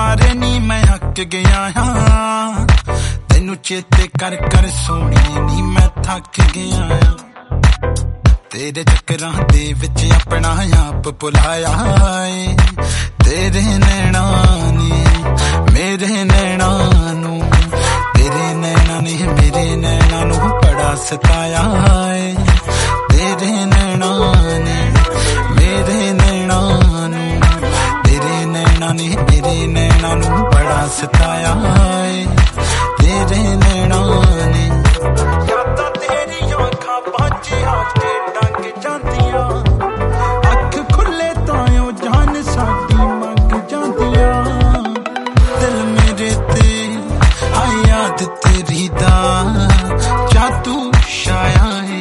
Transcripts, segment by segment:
मारे नी मैं हक गया हाँ, तेनू चेते कर कर सोनी नी मैं थक गया हाँ। तेरे चक्करां दे विच अपना आप भुलाया है, तेरे नैना ने मेरे नैना नू, तेरे नैना ने मेरे नैना नू बड़ा सताया है, तेरे नैना ने मेरे नैना नू, तेरे नैना ने मेरे नैना नू बड़ा सताया है, तेरे नैना ने। यादां तेरियां अखां बाझियां के डंग जांदियां, अख खुले तां जान साडी मंग जांदियां, दिल मेरे ते आई याद तेरी दा जादू छाया है,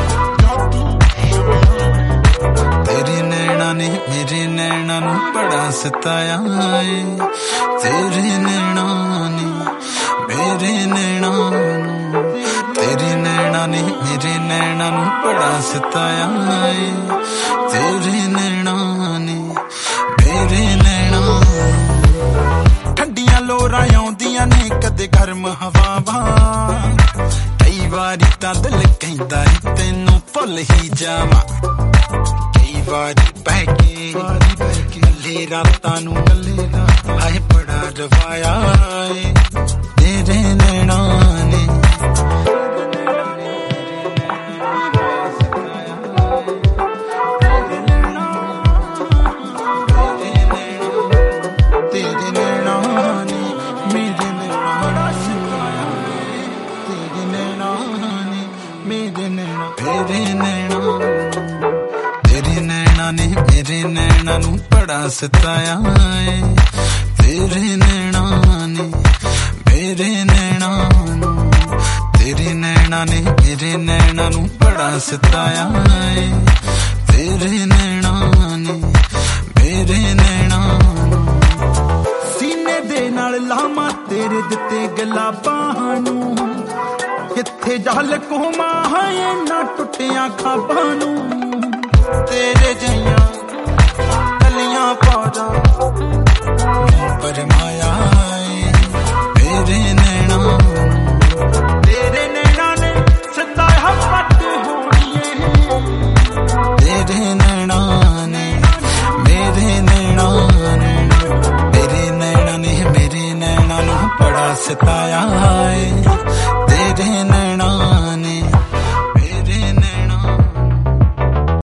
तेरे नैना ने मेरे नैना नू बड़ा सताया है, तेरे नैना ने मेरे नैना नू, तेरे नैना ने मेरे नैना नू बड़ा सताया है, तेरे नैना ने मेरे नैना। ठंडियां लोरां आउंदियां ने कदे गर्म हवावां, कई वारी तां दिल कहंदा है तैनू भुल ही जावां, कई वारी पै के कल्ले रातां नू हाय बड़ा रवाया है, तेरे नैना ने मेरे नैना नू बड़ा सताया है, तेरे नैना ने मेरे नैना नू, तेरे नैना ने मेरे नैना नू बड़ा सताया है, तेरे नैना ने मेरे नैना नू। सीने दे नाल लामा तेरे दिते गलाबां नू, किथे जल कोमा है ना टुटियां खाबां नू, तेरे जइयां कलियां पौधा पर माया है, मेरे नैना तेरे नैना ने सताया पट होनी है, तेरे नैना ने मेरे नैना ने, तेरे नैना ने मेरे नैना नू बड़ा सताया है, तेरे